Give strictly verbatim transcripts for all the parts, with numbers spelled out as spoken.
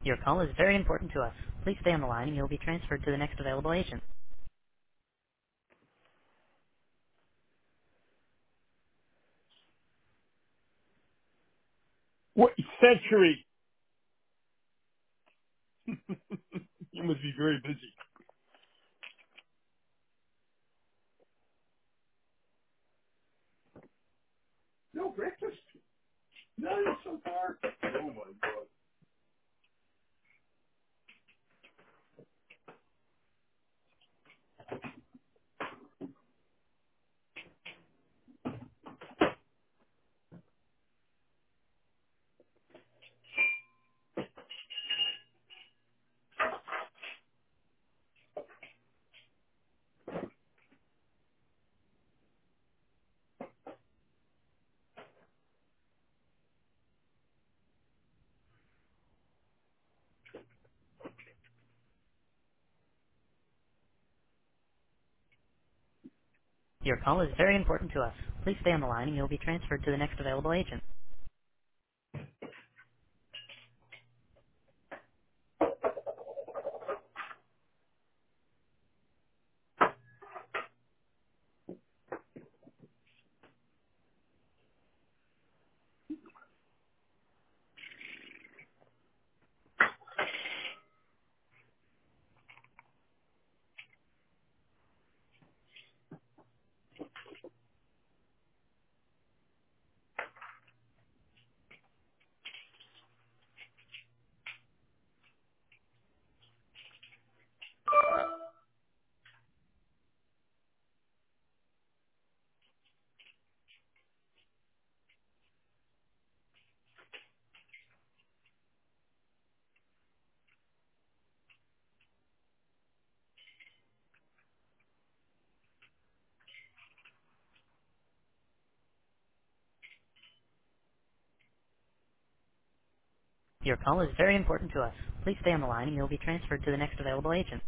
Your call is very important to us. Please stay on the line and you'll be transferred to the next available agent. What century? You must be very busy. No breakfast? None so far? Oh my God. Your call is very important to us. Please stay on the line and you'll be transferred to the next available agent. Your call is very important to us. Please stay on the line and you'll be transferred to the next available agent.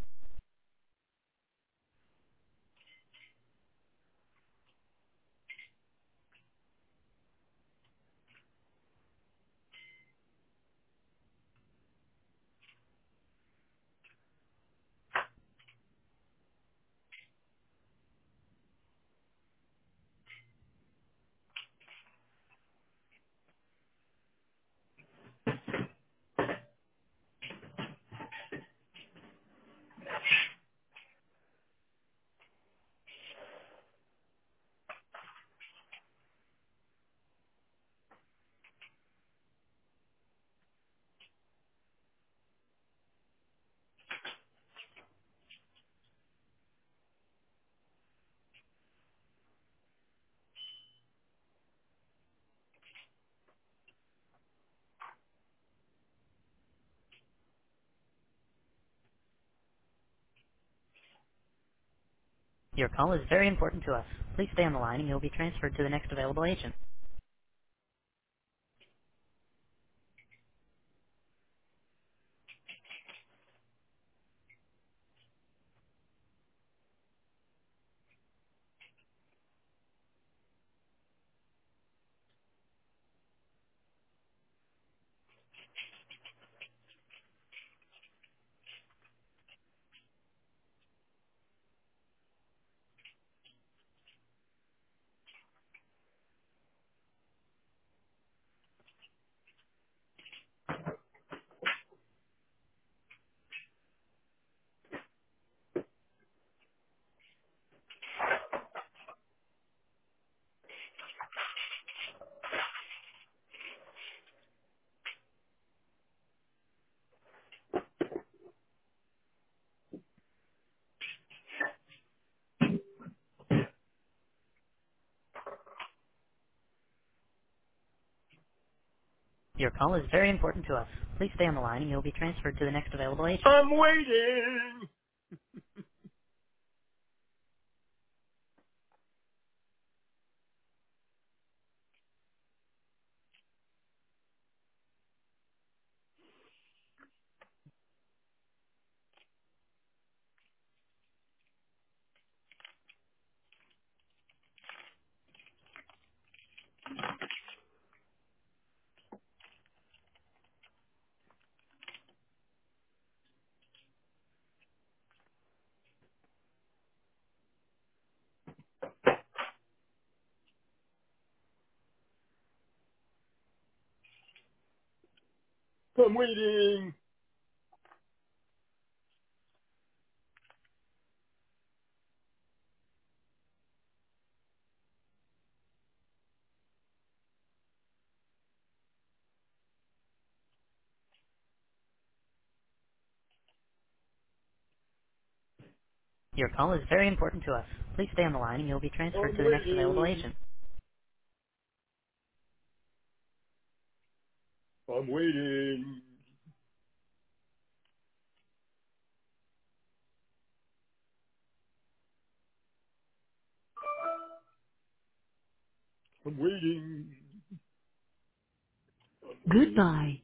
Your call is very important to us. Please stay on the line and you'll be transferred to the next available agent. Your call is very important to us. Please stay on the line and you'll be transferred to the next available agent. I'm waiting. I'm waiting. Your call is very important to us. Please stay on the line and you'll be transferred I'm to the next available waiting. agent. I'm waiting. I'm waiting. I'm waiting. Goodbye.